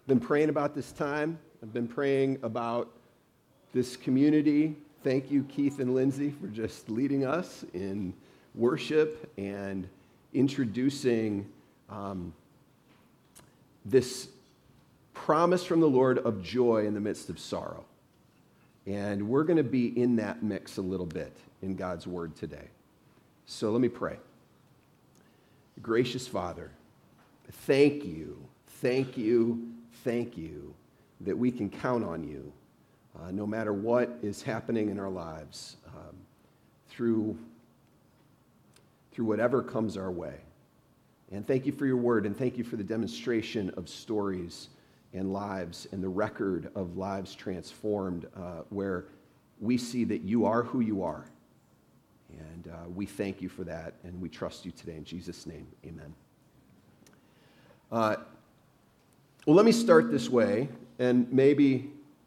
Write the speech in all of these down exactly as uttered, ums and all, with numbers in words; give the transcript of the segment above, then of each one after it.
been praying about this time. I've been praying about this community. Thank you, Keith and Lindsay, for just leading us in worship and introducing um, this promise from the Lord of joy in the midst of sorrow. And we're going to be in that mix a little bit in God's word today. So let me pray. Gracious Father, thank you, thank you, thank you that we can count on you uh, no matter what is happening in our lives um, through, through whatever comes our way. And thank you for your word, and thank you for the demonstration of stories and lives and the record of lives transformed uh, where we see that you are who you are. And uh, we thank you for that, and we trust you today. In Jesus' name, amen. Uh, well, let me start this way, and maybe...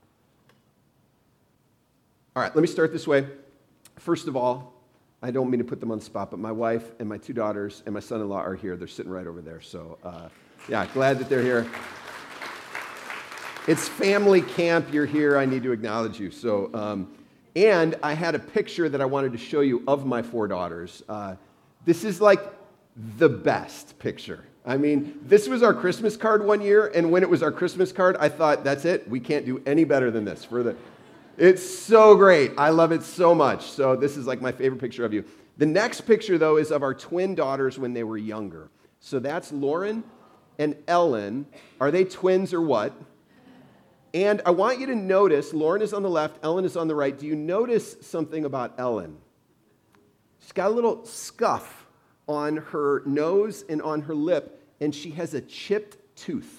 All right, let me start this way. First of all, I don't mean to put them on the spot, but my wife and my two daughters and my son-in-law are here. They're sitting right over there. So, uh, yeah, glad that they're here. It's family camp. You're here. I need to acknowledge you. So, um, and I had a picture that I wanted to show you of my four daughters. Uh, this is like the best picture. I mean, this was our Christmas card one year, and when it was our Christmas card, I thought, that's it. We can't do any better than this. For the, it's so great. I love it so much. So this is like my favorite picture of you. The next picture, though, is of our twin daughters when they were younger. So that's Lauren and Ellen. Are they twins or what? And I want you to notice, Lauren is on the left, Ellen is on the right. Do you notice something about Ellen? She's got a little scuff on her nose and on her lip, and she has a chipped tooth.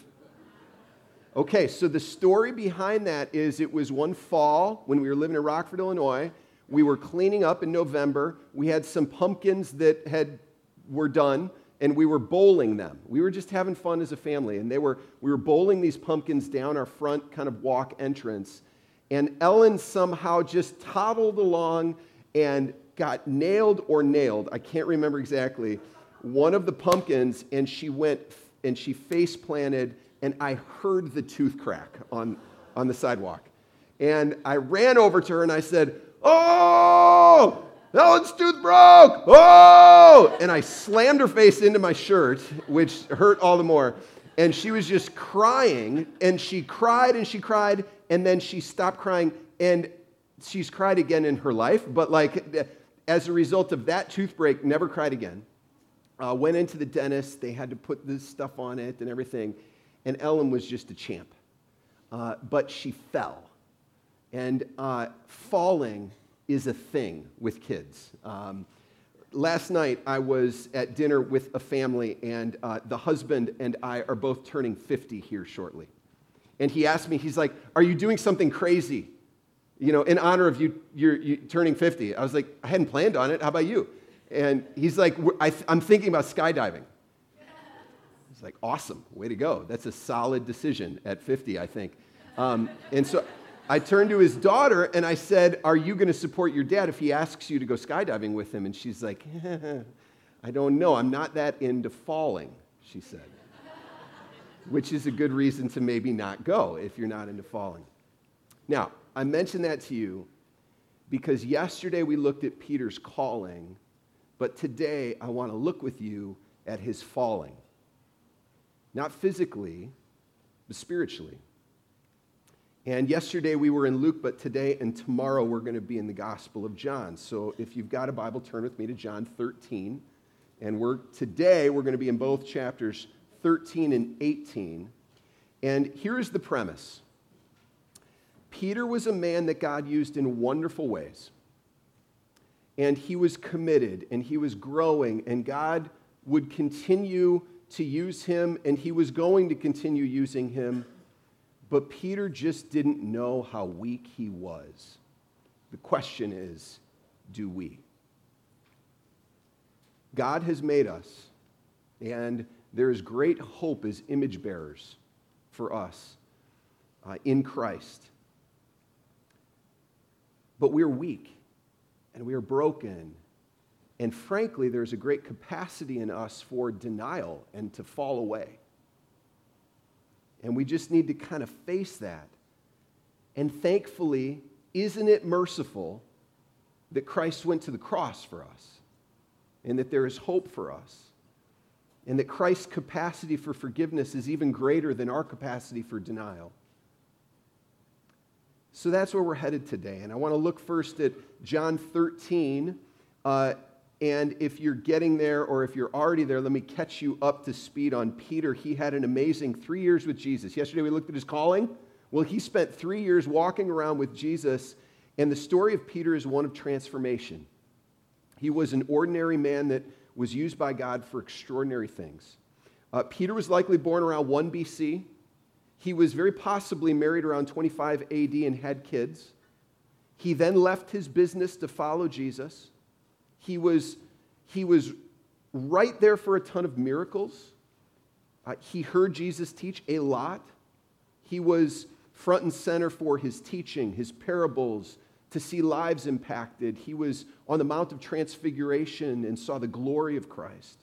Okay, so the story behind that is it was one fall when we were living in Rockford, Illinois. We were cleaning up in November. We had some pumpkins that had were done, and we were bowling them. We were just having fun as a family, and they were we were bowling these pumpkins down our front kind of walk entrance, and Ellen somehow just toddled along and got nailed or nailed, I can't remember exactly, one of the pumpkins, and she went and she face planted, and I heard the tooth crack on, on the sidewalk. And I ran over to her and I said, "Oh! Ellen's tooth broke! Oh!" And I slammed her face into my shirt, which hurt all the more. And she was just crying, and she cried and she cried, and then she stopped crying, and she's cried again in her life, but like as a result of that tooth break, never cried again. Uh, went into the dentist, they had to put this stuff on it and everything, and Ellen was just a champ. Uh, but she fell, and uh, falling is a thing with kids. Um, last night, I was at dinner with a family, and uh, the husband and I are both turning fifty here shortly. And he asked me, he's like, "Are you doing something crazy, you know, in honor of you, you're, you turning fifty?" I was like, "I hadn't planned on it. How about you?" And he's like, I th- I'm thinking about skydiving. It's like, awesome, way to go. That's a solid decision at fifty, I think. Um, and so I turned to his daughter and I said, "Are you going to support your dad if he asks you to go skydiving with him?" And she's like, "I don't know. I'm not that into falling," she said. Which is a good reason to maybe not go if you're not into falling. Now, I mention that to you because yesterday we looked at Peter's calling, but today I want to look with you at his falling. Not physically, but spiritually. And yesterday we were in Luke, but today and tomorrow we're going to be in the Gospel of John. So if you've got a Bible, turn with me to John thirteen. And we're today we're going to be in both chapters thirteen and eighteen. And here's the premise. Peter was a man that God used in wonderful ways. And he was committed, and he was growing, and God would continue to use him, and he was going to continue using him. But Peter just didn't know how weak he was. The question is, do we? God has made us, and there is great hope as image bearers for us uh, in Christ. But we're weak, and we are broken, and frankly, there's a great capacity in us for denial and to fall away. And we just need to kind of face that. And thankfully, isn't it merciful that Christ went to the cross for us, and that there is hope for us, and that Christ's capacity for forgiveness is even greater than our capacity for denial? So that's where we're headed today. And I want to look first at John thirteen. Uh, and if you're getting there, or if you're already there, let me catch you up to speed on Peter. He had an amazing three years with Jesus. Yesterday we looked at his calling. Well, he spent three years walking around with Jesus. And the story of Peter is one of transformation. He was an ordinary man that was used by God for extraordinary things. Uh, Peter was likely born around one B C. He was very possibly married around twenty-five A D and had kids. He then left his business to follow Jesus. He was, he was right there for a ton of miracles. Uh, he heard Jesus teach a lot. He was front and center for his teaching, his parables, to see lives impacted. He was on the Mount of Transfiguration and saw the glory of Christ.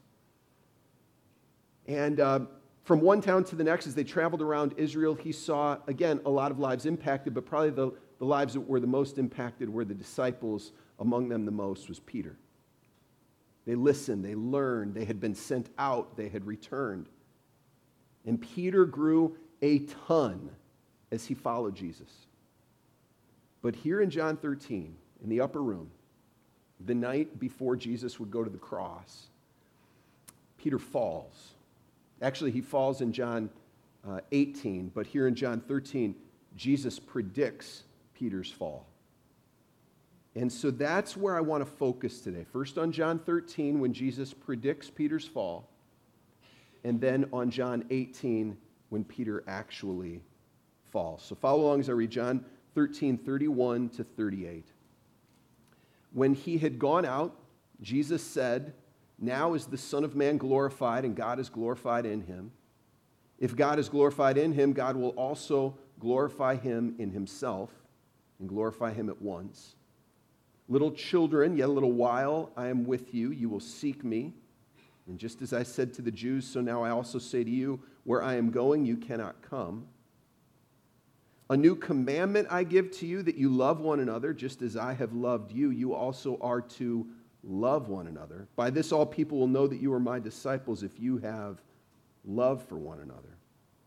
And uh, from one town to the next, as they traveled around Israel, he saw, again, a lot of lives impacted, but probably the, the lives that were the most impacted were the disciples. Among them, the most was Peter. They listened, they learned, they had been sent out, they had returned. And Peter grew a ton as he followed Jesus. But here in John thirteen, in the upper room, the night before Jesus would go to the cross, Peter falls. Actually, he falls in John uh, eighteen, but here in John thirteen, Jesus predicts Peter's fall. And so that's where I want to focus today. First on John thirteen, when Jesus predicts Peter's fall, and then on John eighteen, when Peter actually falls. So follow along as I read John thirteen, thirty-one to thirty-eight. When he had gone out, Jesus said, "Now is the Son of Man glorified, and God is glorified in him. If God is glorified in him, God will also glorify him in himself, and glorify him at once. Little children, yet a little while I am with you. You will seek me. And just as I said to the Jews, so now I also say to you, where I am going, you cannot come. A new commandment I give to you, that you love one another, just as I have loved you. You also are to love one another. By this all people will know that you are my disciples, if you have love for one another."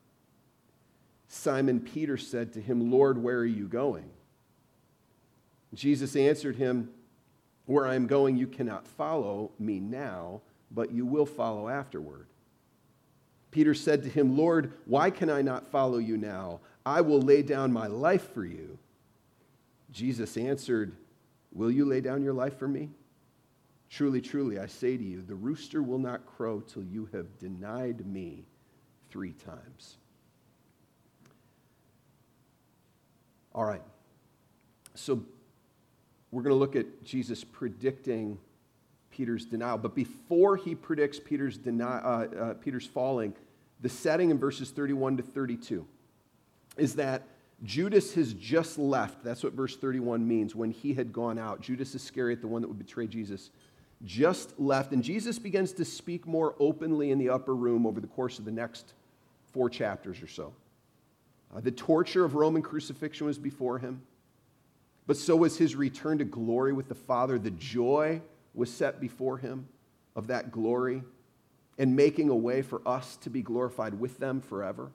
Simon Peter said to him, "Lord, where are you going?" Jesus answered him, "Where I am going, you cannot follow me now, but you will follow afterward." Peter said to him, "Lord, why can I not follow you now? I will lay down my life for you." Jesus answered, "Will you lay down your life for me? Truly, truly, I say to you, the rooster will not crow till you have denied me three times." All right. So we're going to look at Jesus predicting Peter's denial. But before he predicts Peter's, deni- uh, uh, Peter's falling, the setting in verses thirty-one to thirty-two is that Judas has just left. That's what verse thirty-one means, when he had gone out. Judas Iscariot, the one that would betray Jesus, just left. And Jesus begins to speak more openly in the upper room over the course of the next four chapters or so. Uh, the torture of Roman crucifixion was before him, but so was his return to glory with the Father. The joy was set before him of that glory and making a way for us to be glorified with them forever.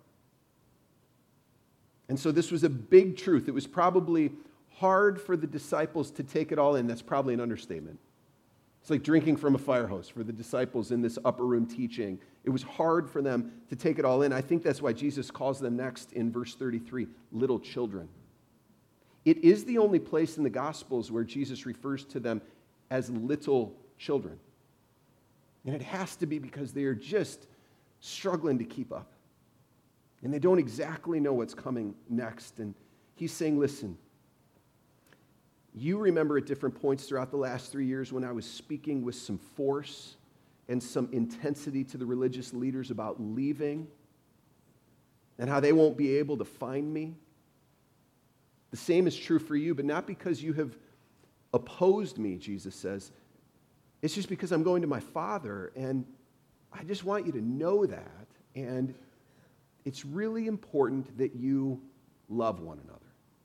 And so this was a big truth. It was probably hard for the disciples to take it all in. That's probably an understatement. It's like drinking from a fire hose for the disciples in this upper room teaching. It was hard for them to take it all in. I think that's why Jesus calls them next in verse thirty-three, little children. It is the only place in the Gospels where Jesus refers to them as little children. And it has to be because they are just struggling to keep up. And they don't exactly know what's coming next. And he's saying, listen, you remember at different points throughout the last three years when I was speaking with some force and some intensity to the religious leaders about leaving and how they won't be able to find me. The same is true for you, but not because you have opposed me, Jesus says. It's just because I'm going to my Father, and I just want you to know that. And it's really important that you love one another.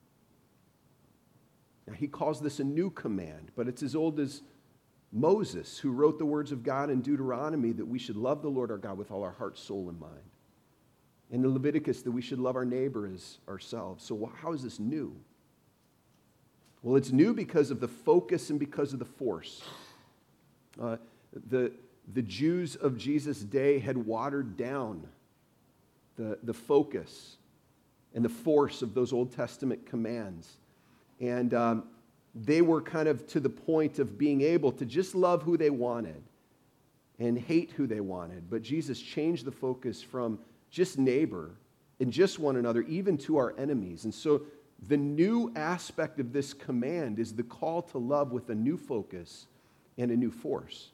Now, he calls this a new command, but it's as old as Moses, who wrote the words of God in Deuteronomy that we should love the Lord our God with all our heart, soul, and mind. And in Leviticus, that we should love our neighbor as ourselves. So how is this new? Well, it's new because of the focus and because of the force. Uh, the, the Jews of Jesus' day had watered down the, the focus and the force of those Old Testament commands. And um, they were kind of to the point of being able to just love who they wanted and hate who they wanted. But Jesus changed the focus from just neighbor and just one another, even to our enemies. And so the new aspect of this command is the call to love with a new focus and a new force.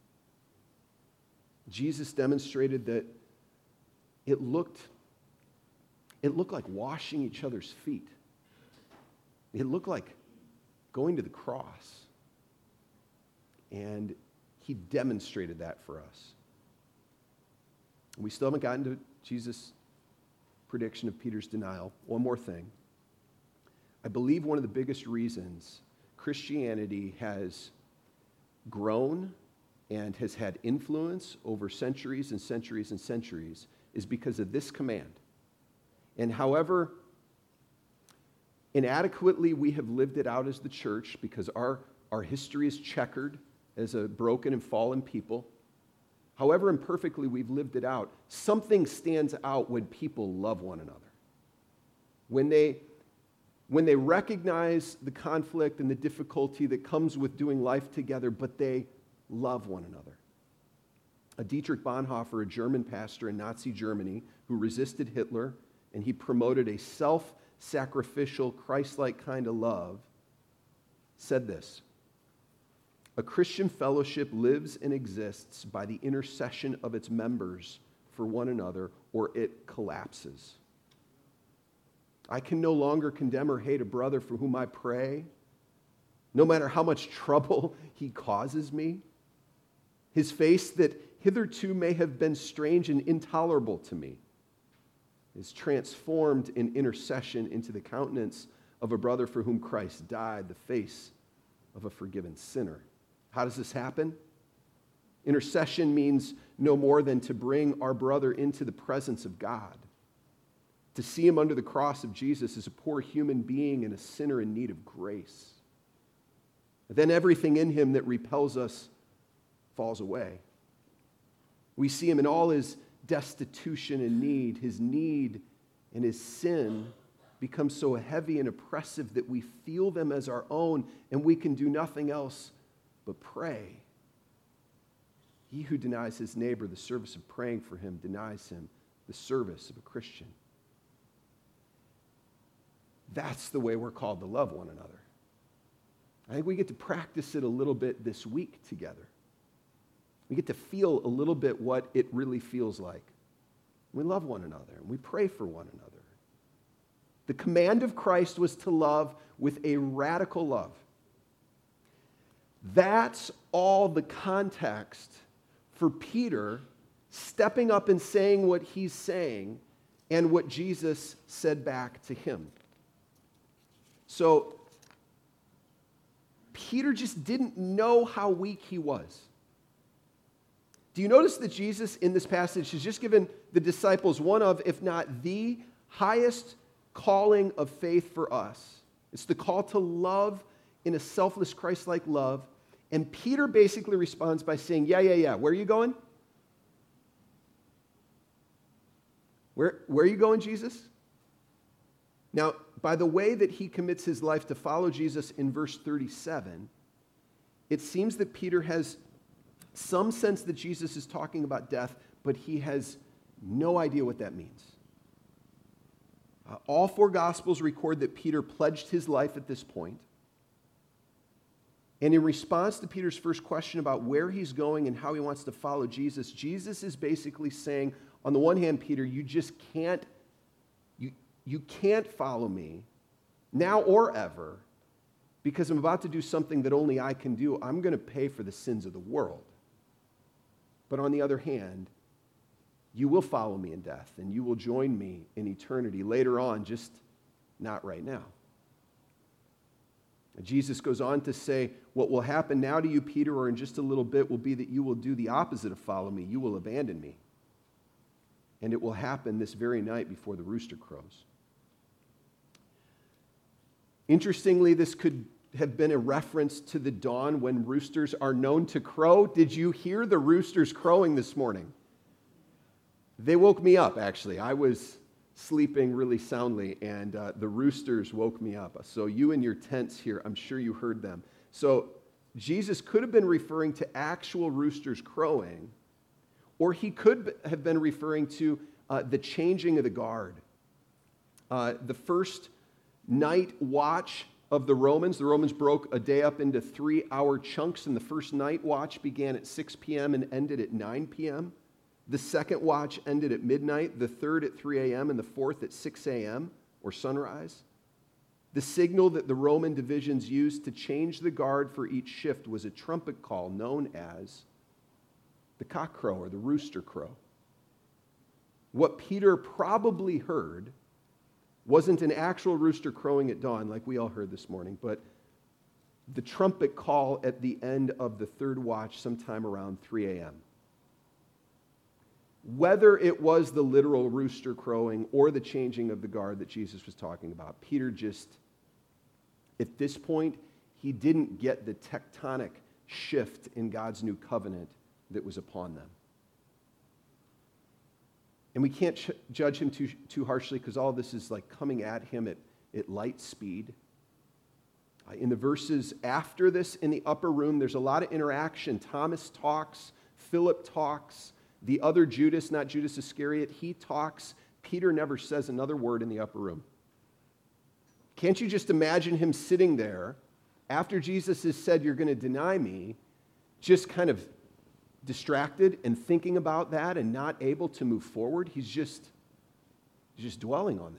Jesus demonstrated that it looked, it looked like washing each other's feet. It looked like going to the cross. And he demonstrated that for us. We still haven't gotten to Jesus' prediction of Peter's denial. One more thing. I believe one of the biggest reasons Christianity has grown and has had influence over centuries and centuries and centuries is because of this command. And however inadequately we have lived it out as the church, because our, our history is checkered as a broken and fallen people, however imperfectly we've lived it out, something stands out when people love one another. When they, when they recognize the conflict and the difficulty that comes with doing life together, but they love one another. A Dietrich Bonhoeffer, a German pastor in Nazi Germany who resisted Hitler, and he promoted a self-sacrificial, Christ-like kind of love, said this: a Christian fellowship lives and exists by the intercession of its members for one another, or it collapses. I can no longer condemn or hate a brother for whom I pray, no matter how much trouble he causes me. His face that hitherto may have been strange and intolerable to me is transformed in intercession into the countenance of a brother for whom Christ died, the face of a forgiven sinner. How does this happen? Intercession means no more than to bring our brother into the presence of God, to see him under the cross of Jesus as a poor human being and a sinner in need of grace. Then everything in him that repels us falls away. We see him in all his destitution and need. His need and his sin become so heavy and oppressive that we feel them as our own, and we can do nothing else but pray. He who denies his neighbor the service of praying for him denies him the service of a Christian. That's the way we're called to love one another. I think we get to practice it a little bit this week together. We get to feel a little bit what it really feels like. We love one another and we pray for one another. The command of Christ was to love with a radical love. That's all the context for Peter stepping up and saying what he's saying and what Jesus said back to him. So, Peter just didn't know how weak he was. Do you notice that Jesus in this passage has just given the disciples one of, if not the highest calling of faith for us? It's the call to love in a selfless, Christ-like love. And Peter basically responds by saying, yeah, yeah, yeah. Where are you going? Where, where are you going, Jesus? Now, by the way that he commits his life to follow Jesus in verse thirty-seven, it seems that Peter has some sense that Jesus is talking about death, but he has no idea what that means. Uh, all four Gospels record that Peter pledged his life at this point. And in response to Peter's first question about where he's going and how he wants to follow Jesus, Jesus is basically saying, on the one hand, Peter, you just can't, you, you can't follow me now or ever, because I'm about to do something that only I can do. I'm going to pay for the sins of the world. But on the other hand, You will follow me in death, and you will join me in eternity later on, just not right now. And Jesus goes on to say, what will happen now to you, Peter, or in just a little bit, will be that you will do the opposite of follow me. You will abandon me. And it will happen this very night before the rooster crows. Interestingly, this could have been a reference to the dawn when roosters are known to crow. Did you hear the roosters crowing this morning? They woke me up, actually. I was sleeping really soundly, and uh, the roosters woke me up. So you in your tents here, I'm sure you heard them. So Jesus could have been referring to actual roosters crowing, or he could have been referring to uh, the changing of the guard. Uh, the first night watch of the Romans, the Romans broke a day up into three-hour chunks, and the first night watch began at six p.m. and ended at nine p.m. The second watch ended at midnight, the third at three a.m., and the fourth at six a.m., or sunrise. The signal that the Roman divisions used to change the guard for each shift was a trumpet call known as the cock crow or the rooster crow. What Peter probably heard wasn't an actual rooster crowing at dawn like we all heard this morning, but the trumpet call at the end of the third watch sometime around three a.m. Whether it was the literal rooster crowing or the changing of the guard that Jesus was talking about, Peter just, at this point, he didn't get the tectonic shift in God's new covenant that was upon them. And we can't ch- judge him too, too harshly because all this is like coming at him at, at light speed. Uh, in the verses after this, in the upper room, there's a lot of interaction. Thomas talks, Philip talks, the other Judas, not Judas Iscariot, he talks. Peter never says another word in the upper room. Can't you just imagine him sitting there after Jesus has said, you're going to deny me, just kind of distracted and thinking about that and not able to move forward? He's just, he's just dwelling on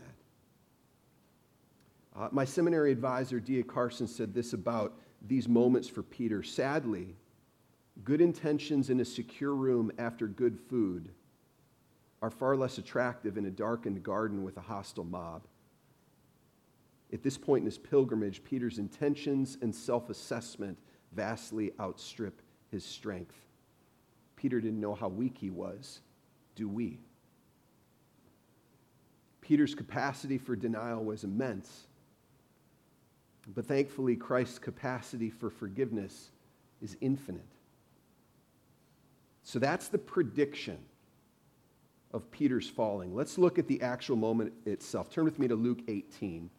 that. Uh, my seminary advisor, D A Carson, said this about these moments for Peter. Sadly, good intentions in a secure room after good food are far less attractive in a darkened garden with a hostile mob. At this point in his pilgrimage, Peter's intentions and self-assessment vastly outstrip his strength. Peter didn't know how weak he was. Do we? Peter's capacity for denial was immense. But thankfully, Christ's capacity for forgiveness is infinite. So that's the prediction of Peter's falling. Let's look at the actual moment itself. Turn with me to Luke eighteen.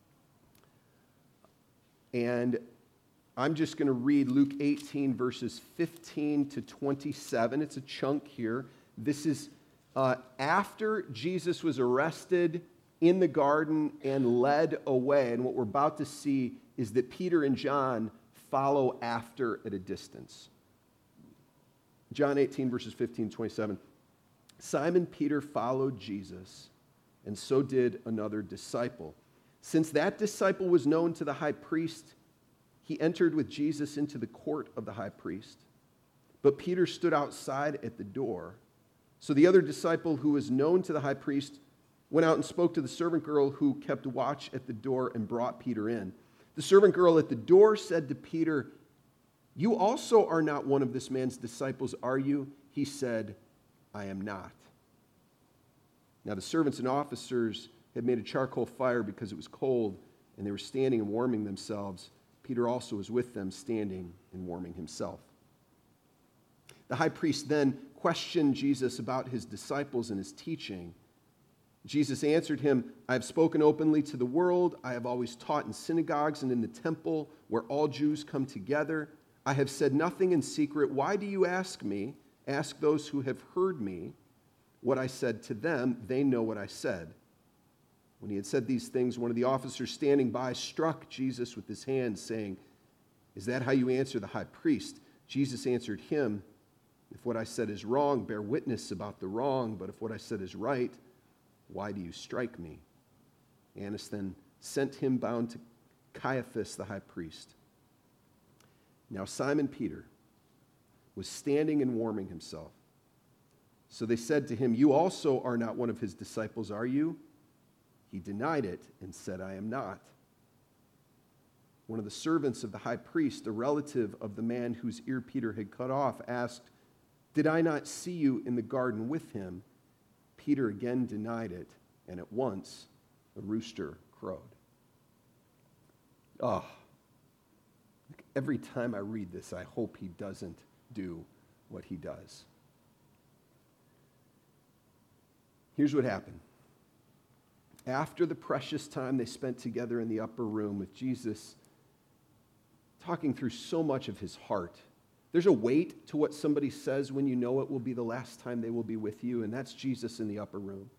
And I'm just going to read Luke eighteen, verses fifteen to twenty-seven. It's a chunk here. This is uh, after Jesus was arrested in the garden and led away. And what we're about to see is that Peter and John follow after at a distance. John eighteen, verses fifteen to twenty-seven. Simon Peter followed Jesus, and so did another disciple. Since that disciple was known to the high priest, he entered with Jesus into the court of the high priest. But Peter stood outside at the door. So the other disciple, who was known to the high priest, went out and spoke to the servant girl who kept watch at the door and brought Peter in. The servant girl at the door said to Peter, "You also are not one of this man's disciples, are you?" He said, "I am not." Now the servants and officers had made a charcoal fire because it was cold, and they were standing and warming themselves. Peter also was with them, standing and warming himself. The high priest then questioned Jesus about his disciples and his teaching. Jesus answered him, "I have spoken openly to the world. I have always taught in synagogues and in the temple where all Jews come together. I have said nothing in secret. Why do you ask me? Ask those who have heard me what I said to them. They know what I said." When he had said these things, one of the officers standing by struck Jesus with his hand, saying, "Is that how you answer the high priest?" Jesus answered him, "If what I said is wrong, bear witness about the wrong. But if what I said is right, why do you strike me?" Annas then sent him bound to Caiaphas the high priest. Now Simon Peter was standing and warming himself. So they said to him, "You also are not one of his disciples, are you?" He denied it and said, "I am not." One of the servants of the high priest, a relative of the man whose ear Peter had cut off, asked, "Did I not see you in the garden with him?" Peter again denied it, and at once a rooster crowed. Oh, every time I read this, I hope he doesn't do what he does. Here's what happened. After the precious time they spent together in the upper room with Jesus, talking through so much of his heart, there's a weight to what somebody says when you know it will be the last time they will be with you, and that's Jesus in the upper room.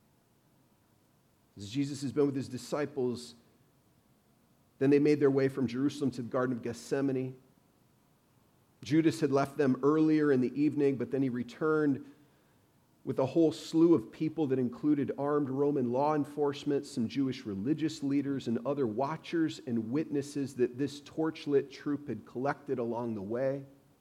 As Jesus has been with his disciples, then they made their way from Jerusalem to the Garden of Gethsemane. Judas had left them earlier in the evening, but then he returned with a whole slew of people that included armed Roman law enforcement, some Jewish religious leaders, and other watchers and witnesses that this torchlit troop had collected along the way.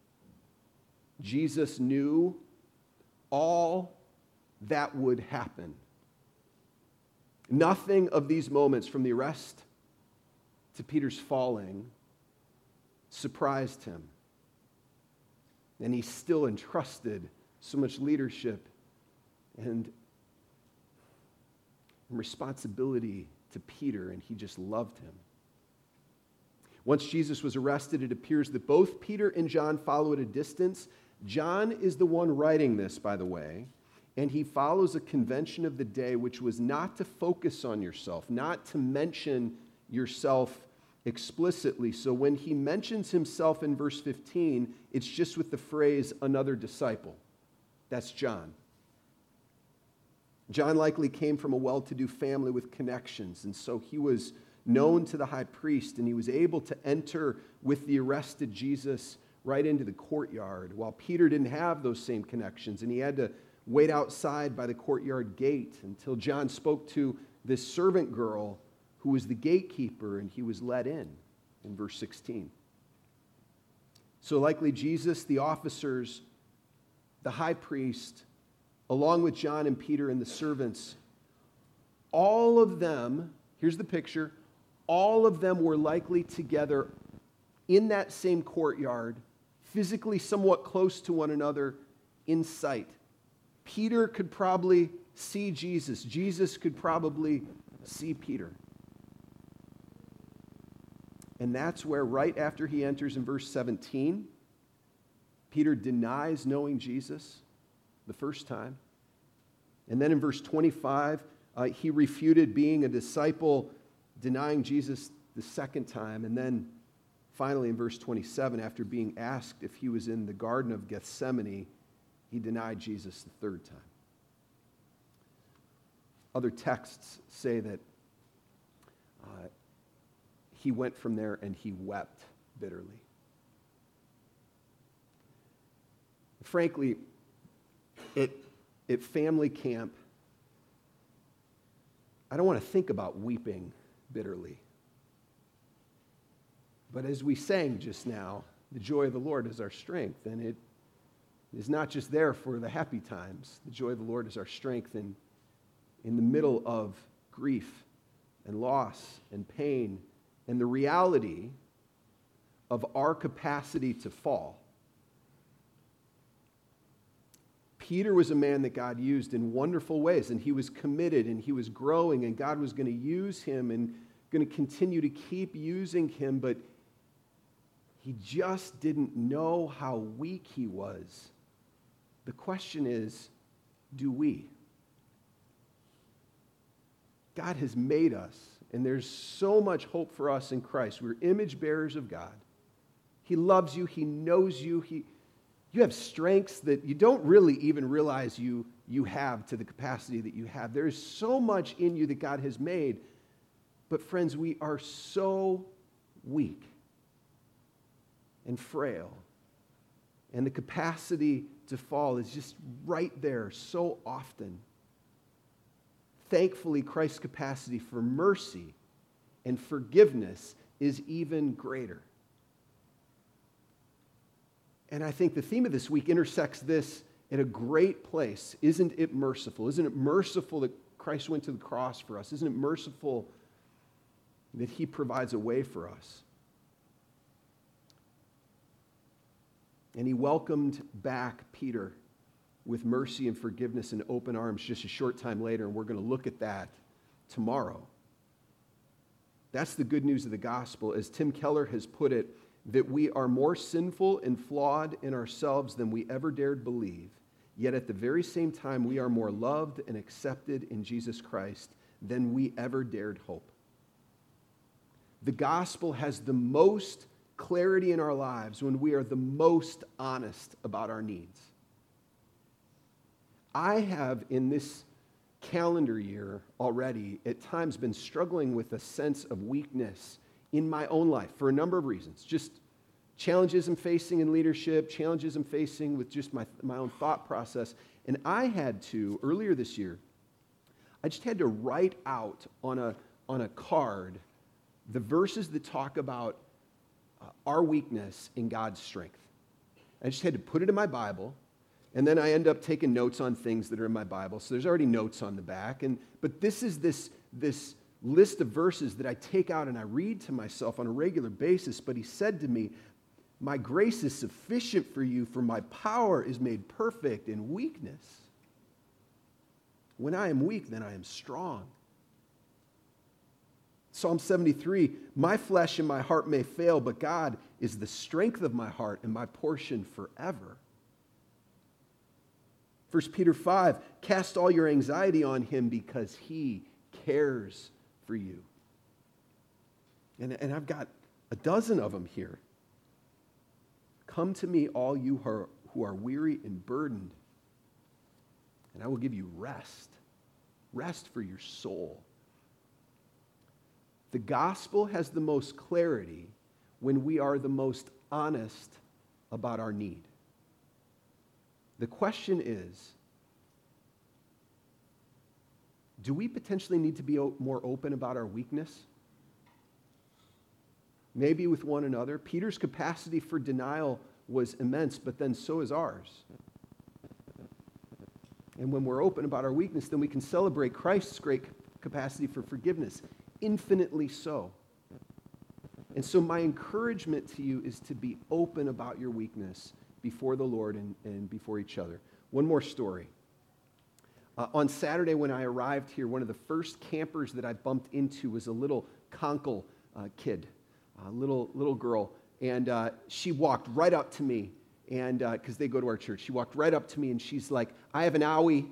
Jesus knew all that would happen. Nothing of these moments, from the arrest to Peter's falling, surprised him. And he still entrusted so much leadership and responsibility to Peter, and he just loved him. Once Jesus was arrested, it appears that both Peter and John follow at a distance. John is the one writing this, by the way, and he follows a convention of the day, which was not to focus on yourself, not to mention yourself explicitly. So when he mentions himself in verse fifteen, it's just with the phrase, "another disciple." That's John. John likely came from a well-to-do family with connections, and so he was known to the high priest, and he was able to enter with the arrested Jesus right into the courtyard, while Peter didn't have those same connections, and he had to wait outside by the courtyard gate until John spoke to this servant girl who was the gatekeeper, and he was let in, in verse sixteen. So likely Jesus, the officers, the high priest, along with John and Peter and the servants, all of them, here's the picture, all of them were likely together in that same courtyard, physically somewhat close to one another, in sight. Peter could probably see Jesus. Jesus could probably see Peter. And that's where, right after he enters in verse seventeen, Peter denies knowing Jesus the first time. And then in verse twenty-five, uh, he refuted being a disciple, denying Jesus the second time. And then finally in verse twenty-seven, after being asked if he was in the Garden of Gethsemane, he denied Jesus the third time. Other texts say that uh, he went from there and he wept bitterly. Frankly, it At family camp, I don't want to think about weeping bitterly. But as we sang just now, the joy of the Lord is our strength, and it is not just there for the happy times. The joy of the Lord is our strength in, in the middle of grief and loss and pain and the reality of our capacity to fall. Peter was a man that God used in wonderful ways, and he was committed, and he was growing, and God was going to use him and going to continue to keep using him, but he just didn't know how weak he was. The question is, do we? God has made us, and there's so much hope for us in Christ. We're image bearers of God. He loves you. He knows you. He You have strengths that you don't really even realize you, you have to the capacity that you have. There is so much in you that God has made. But friends, we are so weak and frail. And the capacity to fall is just right there so often. Thankfully, Christ's capacity for mercy and forgiveness is even greater. And I think the theme of this week intersects this at a great place. Isn't it merciful? Isn't it merciful that Christ went to the cross for us? Isn't it merciful that he provides a way for us? And he welcomed back Peter with mercy and forgiveness and open arms just a short time later, and we're going to look at that tomorrow. That's the good news of the gospel. As Tim Keller has put it, that we are more sinful and flawed in ourselves than we ever dared believe, yet at the very same time we are more loved and accepted in Jesus Christ than we ever dared hope. The gospel has the most clarity in our lives when we are the most honest about our needs. I have, in this calendar year already, at times been struggling with a sense of weakness in my own life for a number of reasons. Just challenges I'm facing in leadership, challenges I'm facing with just my, my own thought process. And I had to, earlier this year, I just had to write out on a, on a card the verses that talk about uh, our weakness in God's strength. I just had to put it in my Bible. And then I end up taking notes on things that are in my Bible. So there's already notes on the back. And but this is this, this list of verses that I take out and I read to myself on a regular basis. But he said to me, my grace is sufficient for you, for my power is made perfect in weakness. When I am weak, then I am strong. Psalm seventy-three, my flesh and my heart may fail, but God is the strength of my heart and my portion forever. First Peter five, cast all your anxiety on him because he cares for you. And, and I've got a dozen of them here. Come to me, all you who are, who are weary and burdened, and I will give you rest. Rest for your soul. The gospel has the most clarity when we are the most honest about our need. The question is, do we potentially need to be more open about our weakness? Maybe with one another. Peter's capacity for denial was immense, but then so is ours. And when we're open about our weakness, then we can celebrate Christ's great capacity for forgiveness, infinitely so. And so my encouragement to you is to be open about your weakness before the Lord and, and before each other. One more story. Uh, on Saturday when I arrived here, one of the first campers that I bumped into was a little conkle uh, kid, a little, little girl. And uh, she walked right up to me, and because uh, they go to our church, she walked right up to me and she's like, I have an owie.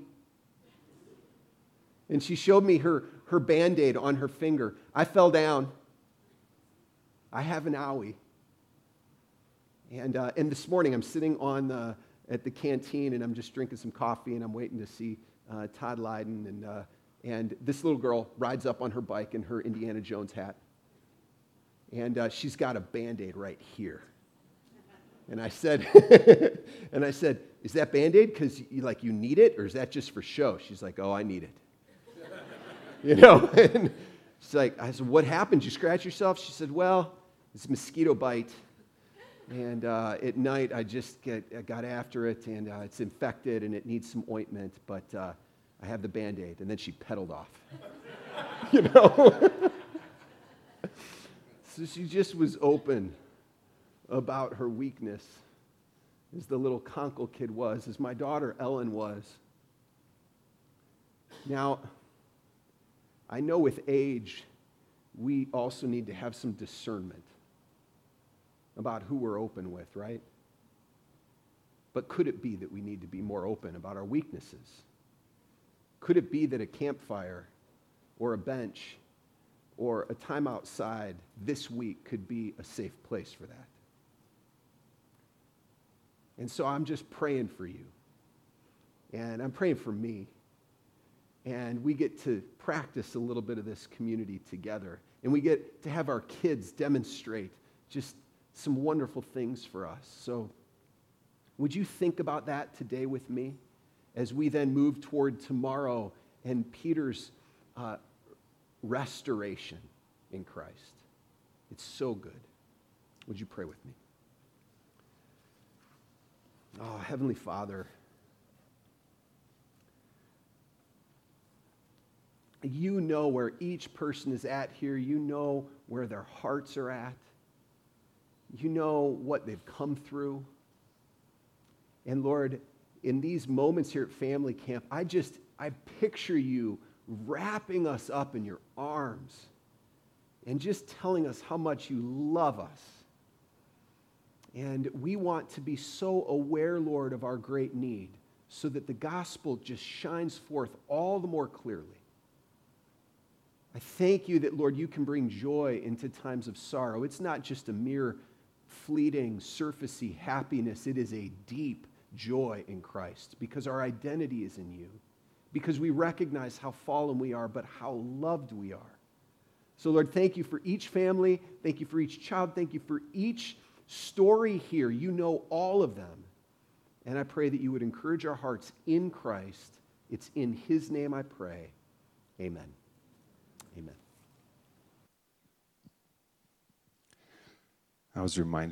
And she showed me her, her Band-Aid on her finger. I fell down. I have an owie. And uh, and this morning, I'm sitting on the, at the canteen, and I'm just drinking some coffee, and I'm waiting to see uh, Todd Lyden. And, uh, and this little girl rides up on her bike in her Indiana Jones hat. And uh, she's got a Band-Aid right here. And I said, and I said, is that Band-Aid because you, like, you need it, or is that just for show? She's like, oh, I need it. You know? And she's like, I said, what happened? Did you scratch yourself? She said, well, it's a mosquito bite. And uh, at night, I just get, I got after it, and uh, it's infected, and it needs some ointment, but uh, I have the Band-Aid. And then she pedaled off. You know? So she just was open about her weakness, as the little conkle kid was, as my daughter Ellen was. Now, I know with age, we also need to have some discernment about who we're open with, right? But could it be that we need to be more open about our weaknesses? Could it be that a campfire or a bench or a time outside this week could be a safe place for that? And so I'm just praying for you. And I'm praying for me. And we get to practice a little bit of this community together. And we get to have our kids demonstrate just some wonderful things for us. So would you think about that today with me as we then move toward tomorrow and Peter's uh, restoration in Christ? It's so good. Would you pray with me? Oh, Heavenly Father, You know where each person is at here. You know where their hearts are at. You know what they've come through. And Lord, in these moments here at Family Camp, I just, I picture you wrapping us up in your arms and just telling us how much you love us. And we want to be so aware, Lord, of our great need so that the gospel just shines forth all the more clearly. I thank you that, Lord, you can bring joy into times of sorrow. It's not just a mere fleeting, surfacey happiness. It is a deep joy in Christ because our identity is in you, because we recognize how fallen we are, but how loved we are. So, Lord, thank you for each family. Thank you for each child. Thank you for each story here. You know all of them. And I pray that you would encourage our hearts in Christ. It's in his name I pray. Amen. Amen. I was reminded